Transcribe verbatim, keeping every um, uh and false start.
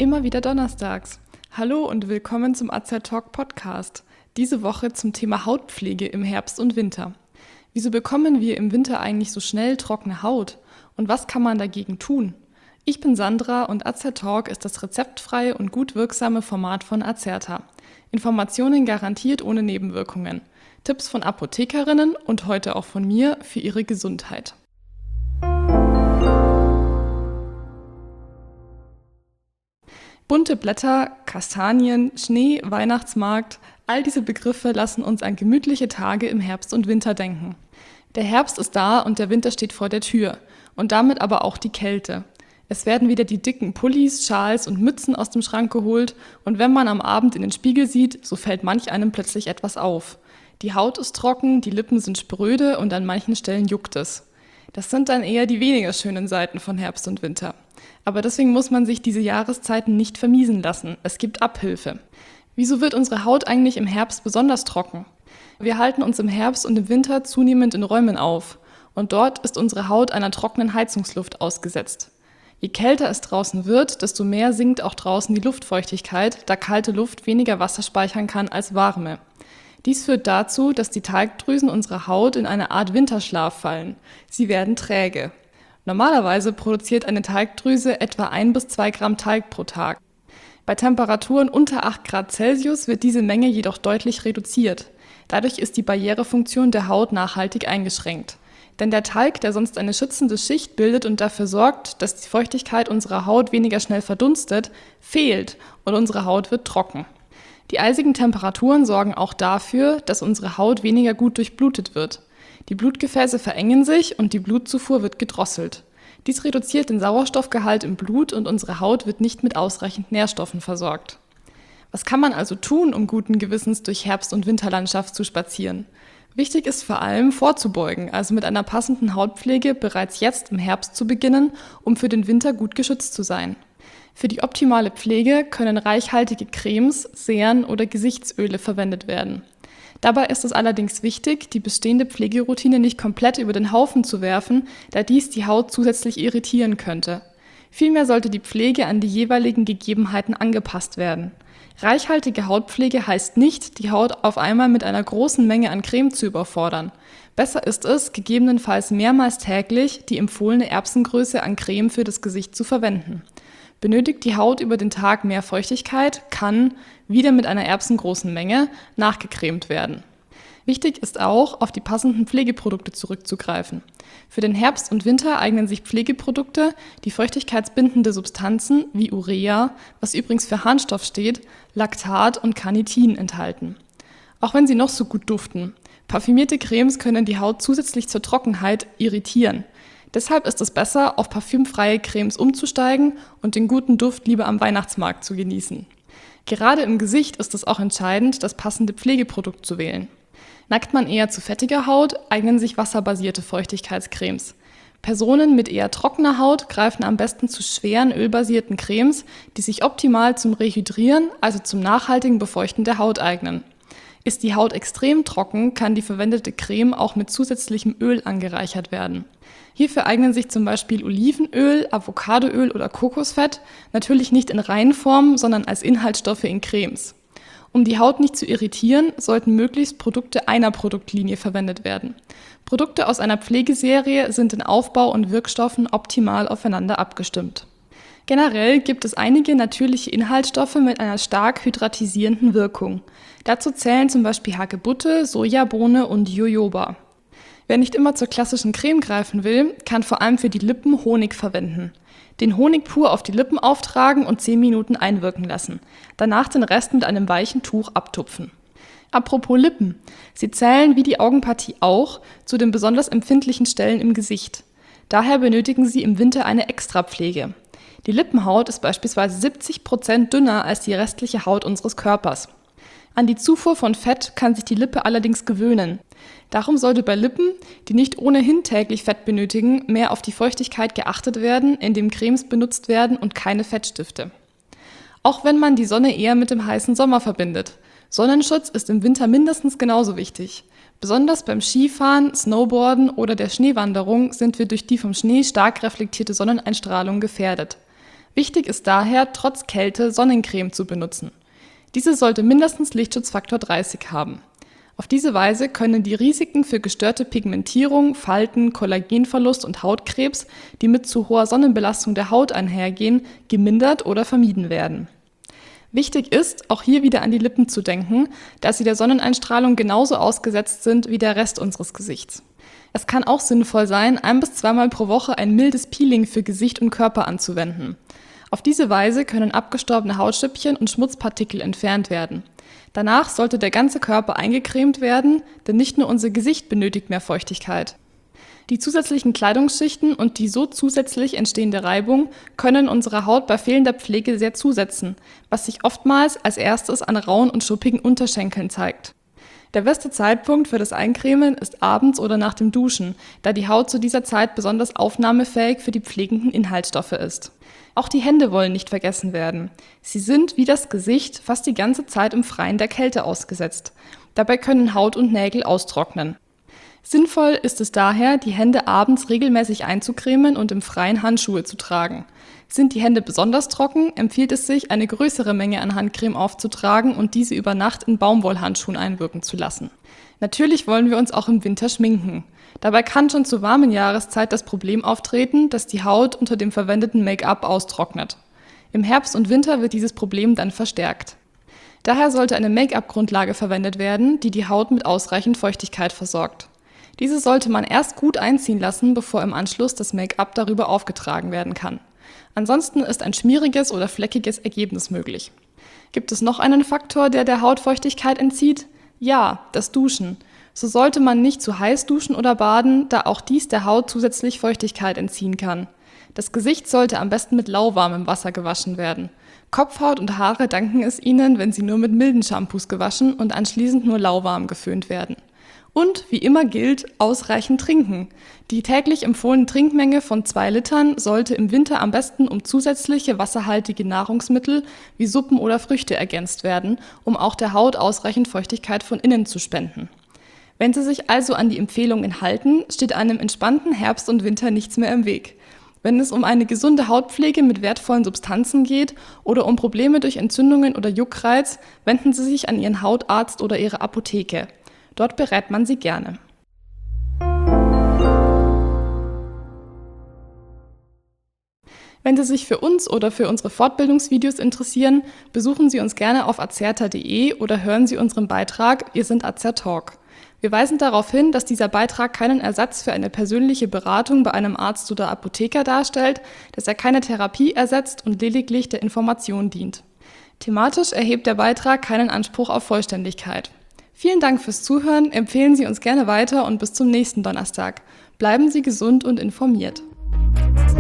immer wieder donnerstags. Hallo und willkommen zum A Z Talk Podcast. Diese Woche zum Thema Hautpflege im Herbst und Winter. Wieso bekommen wir im Winter eigentlich so schnell trockene Haut? Und was kann man dagegen tun? Ich bin Sandra und A Z Talk ist das rezeptfreie und gut wirksame Format von Azerta. Informationen garantiert ohne Nebenwirkungen. Tipps von Apothekerinnen und heute auch von mir für Ihre Gesundheit. Bunte Blätter, Kastanien, Schnee, Weihnachtsmarkt, all diese Begriffe lassen uns an gemütliche Tage im Herbst und Winter denken. Der Herbst ist da und der Winter steht vor der Tür und damit aber auch die Kälte. Es werden wieder die dicken Pullis, Schals und Mützen aus dem Schrank geholt und wenn man am Abend in den Spiegel sieht, so fällt manch einem plötzlich etwas auf. Die Haut ist trocken, die Lippen sind spröde und an manchen Stellen juckt es. Das sind dann eher die weniger schönen Seiten von Herbst und Winter. Aber deswegen muss man sich diese Jahreszeiten nicht vermiesen lassen. Es gibt Abhilfe. Wieso wird unsere Haut eigentlich im Herbst besonders trocken? Wir halten uns im Herbst und im Winter zunehmend in Räumen auf. Und dort ist unsere Haut einer trockenen Heizungsluft ausgesetzt. Je kälter es draußen wird, desto mehr sinkt auch draußen die Luftfeuchtigkeit, da kalte Luft weniger Wasser speichern kann als warme. Dies führt dazu, dass die Talgdrüsen unserer Haut in eine Art Winterschlaf fallen. Sie werden träge. Normalerweise produziert eine Talgdrüse etwa ein bis zwei Gramm Talg pro Tag. Bei Temperaturen unter acht Grad Celsius wird diese Menge jedoch deutlich reduziert. Dadurch ist die Barrierefunktion der Haut nachhaltig eingeschränkt. Denn der Talg, der sonst eine schützende Schicht bildet und dafür sorgt, dass die Feuchtigkeit unserer Haut weniger schnell verdunstet, fehlt und unsere Haut wird trocken. Die eisigen Temperaturen sorgen auch dafür, dass unsere Haut weniger gut durchblutet wird. Die Blutgefäße verengen sich und die Blutzufuhr wird gedrosselt. Dies reduziert den Sauerstoffgehalt im Blut und unsere Haut wird nicht mit ausreichend Nährstoffen versorgt. Was kann man also tun, um guten Gewissens durch Herbst- und Winterlandschaft zu spazieren? Wichtig ist vor allem vorzubeugen, also mit einer passenden Hautpflege bereits jetzt im Herbst zu beginnen, um für den Winter gut geschützt zu sein. Für die optimale Pflege können reichhaltige Cremes, Seren oder Gesichtsöle verwendet werden. Dabei ist es allerdings wichtig, die bestehende Pflegeroutine nicht komplett über den Haufen zu werfen, da dies die Haut zusätzlich irritieren könnte. Vielmehr sollte die Pflege an die jeweiligen Gegebenheiten angepasst werden. Reichhaltige Hautpflege heißt nicht, die Haut auf einmal mit einer großen Menge an Creme zu überfordern. Besser ist es, gegebenenfalls mehrmals täglich die empfohlene Erbsengröße an Creme für das Gesicht zu verwenden. Benötigt die Haut über den Tag mehr Feuchtigkeit, kann, wieder mit einer erbsengroßen Menge, nachgecremt werden. Wichtig ist auch, auf die passenden Pflegeprodukte zurückzugreifen. Für den Herbst und Winter eignen sich Pflegeprodukte, die feuchtigkeitsbindende Substanzen wie Urea, was übrigens für Harnstoff steht, Laktat und Carnitin enthalten. Auch wenn sie noch so gut duften, parfümierte Cremes können die Haut zusätzlich zur Trockenheit irritieren. Deshalb ist es besser, auf parfümfreie Cremes umzusteigen und den guten Duft lieber am Weihnachtsmarkt zu genießen. Gerade im Gesicht ist es auch entscheidend, das passende Pflegeprodukt zu wählen. Neigt man eher zu fettiger Haut, eignen sich wasserbasierte Feuchtigkeitscremes. Personen mit eher trockener Haut greifen am besten zu schweren ölbasierten Cremes, die sich optimal zum Rehydrieren, also zum nachhaltigen Befeuchten der Haut eignen. Ist die Haut extrem trocken, kann die verwendete Creme auch mit zusätzlichem Öl angereichert werden. Hierfür eignen sich zum Beispiel Olivenöl, Avocadoöl oder Kokosfett, natürlich nicht in Reinform, sondern als Inhaltsstoffe in Cremes. Um die Haut nicht zu irritieren, sollten möglichst Produkte einer Produktlinie verwendet werden. Produkte aus einer Pflegeserie sind in Aufbau und Wirkstoffen optimal aufeinander abgestimmt. Generell gibt es einige natürliche Inhaltsstoffe mit einer stark hydratisierenden Wirkung. Dazu zählen zum Beispiel Hagebutte, Sojabohne und Jojoba. Wer nicht immer zur klassischen Creme greifen will, kann vor allem für die Lippen Honig verwenden. Den Honig pur auf die Lippen auftragen und zehn Minuten einwirken lassen. Danach den Rest mit einem weichen Tuch abtupfen. Apropos Lippen. Sie zählen wie die Augenpartie auch zu den besonders empfindlichen Stellen im Gesicht. Daher benötigen sie im Winter eine Extrapflege. Die Lippenhaut ist beispielsweise siebzig Prozent dünner als die restliche Haut unseres Körpers. An die Zufuhr von Fett kann sich die Lippe allerdings gewöhnen. Darum sollte bei Lippen, die nicht ohnehin täglich Fett benötigen, mehr auf die Feuchtigkeit geachtet werden, indem Cremes benutzt werden und keine Fettstifte. Auch wenn man die Sonne eher mit dem heißen Sommer verbindet. Sonnenschutz ist im Winter mindestens genauso wichtig. Besonders beim Skifahren, Snowboarden oder der Schneewanderung sind wir durch die vom Schnee stark reflektierte Sonneneinstrahlung gefährdet. Wichtig ist daher, trotz Kälte Sonnencreme zu benutzen. Diese sollte mindestens Lichtschutzfaktor dreißig haben. Auf diese Weise können die Risiken für gestörte Pigmentierung, Falten, Kollagenverlust und Hautkrebs, die mit zu hoher Sonnenbelastung der Haut einhergehen, gemindert oder vermieden werden. Wichtig ist, auch hier wieder an die Lippen zu denken, da sie der Sonneneinstrahlung genauso ausgesetzt sind wie der Rest unseres Gesichts. Es kann auch sinnvoll sein, ein- bis zweimal pro Woche ein mildes Peeling für Gesicht und Körper anzuwenden. Auf diese Weise können abgestorbene Hautstückchen und Schmutzpartikel entfernt werden. Danach sollte der ganze Körper eingecremt werden, denn nicht nur unser Gesicht benötigt mehr Feuchtigkeit. Die zusätzlichen Kleidungsschichten und die so zusätzlich entstehende Reibung können unserer Haut bei fehlender Pflege sehr zusetzen, was sich oftmals als erstes an rauen und schuppigen Unterschenkeln zeigt. Der beste Zeitpunkt für das Eincremen ist abends oder nach dem Duschen, da die Haut zu dieser Zeit besonders aufnahmefähig für die pflegenden Inhaltsstoffe ist. Auch die Hände wollen nicht vergessen werden. Sie sind, wie das Gesicht, fast die ganze Zeit im Freien der Kälte ausgesetzt. Dabei können Haut und Nägel austrocknen. Sinnvoll ist es daher, die Hände abends regelmäßig einzucremen und im Freien Handschuhe zu tragen. Sind die Hände besonders trocken, empfiehlt es sich, eine größere Menge an Handcreme aufzutragen und diese über Nacht in Baumwollhandschuhen einwirken zu lassen. Natürlich wollen wir uns auch im Winter schminken. Dabei kann schon zur warmen Jahreszeit das Problem auftreten, dass die Haut unter dem verwendeten Make-up austrocknet. Im Herbst und Winter wird dieses Problem dann verstärkt. Daher sollte eine Make-up-Grundlage verwendet werden, die die Haut mit ausreichend Feuchtigkeit versorgt. Diese sollte man erst gut einziehen lassen, bevor im Anschluss das Make-up darüber aufgetragen werden kann. Ansonsten ist ein schmieriges oder fleckiges Ergebnis möglich. Gibt es noch einen Faktor, der der Haut Feuchtigkeit entzieht? Ja, das Duschen. So sollte man nicht zu heiß duschen oder baden, da auch dies der Haut zusätzlich Feuchtigkeit entziehen kann. Das Gesicht sollte am besten mit lauwarmem Wasser gewaschen werden. Kopfhaut und Haare danken es ihnen, wenn sie nur mit milden Shampoos gewaschen und anschließend nur lauwarm geföhnt werden. Und wie immer gilt, ausreichend trinken. Die täglich empfohlene Trinkmenge von zwei Litern sollte im Winter am besten um zusätzliche wasserhaltige Nahrungsmittel wie Suppen oder Früchte ergänzt werden, um auch der Haut ausreichend Feuchtigkeit von innen zu spenden. Wenn Sie sich also an die Empfehlungen halten, steht einem entspannten Herbst und Winter nichts mehr im Weg. Wenn es um eine gesunde Hautpflege mit wertvollen Substanzen geht oder um Probleme durch Entzündungen oder Juckreiz, wenden Sie sich an Ihren Hautarzt oder Ihre Apotheke. Dort berät man Sie gerne. Wenn Sie sich für uns oder für unsere Fortbildungsvideos interessieren, besuchen Sie uns gerne auf azerta punkt de oder hören Sie unseren Beitrag Wir sind Azertalk. Wir weisen darauf hin, dass dieser Beitrag keinen Ersatz für eine persönliche Beratung bei einem Arzt oder Apotheker darstellt, dass er keine Therapie ersetzt und lediglich der Information dient. Thematisch erhebt der Beitrag keinen Anspruch auf Vollständigkeit. Vielen Dank fürs Zuhören, empfehlen Sie uns gerne weiter und bis zum nächsten Donnerstag. Bleiben Sie gesund und informiert.